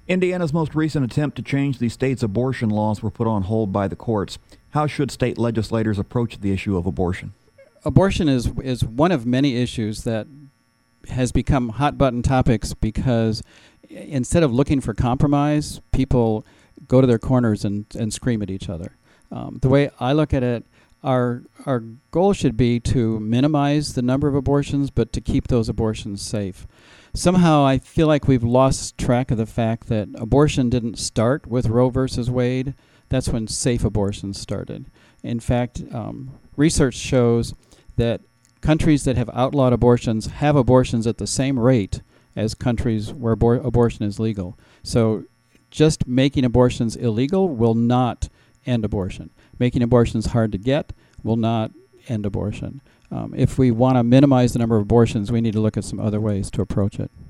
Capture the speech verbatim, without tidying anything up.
Indiana's most recent attempt to change the state's abortion laws were put on hold by the courts. How should state legislators approach the issue of abortion? Abortion is is one of many issues that has become hot button topics because instead of looking for compromise, people go to their corners and, and scream at each other. Um, the way I look at it, our our goal should be to minimize the number of abortions, but to keep those abortions safe. Somehow I feel like we've lost track of the fact that abortion didn't start with Roe versus Wade. That's when safe abortions started. In fact, um, research shows that countries that have outlawed abortions have abortions at the same rate as countries where abor- abortion is legal. So just making abortions illegal will not end abortion. Making abortions hard to get will not end abortion. Um, if we want to minimize the number of abortions, we need to look at some other ways to approach it.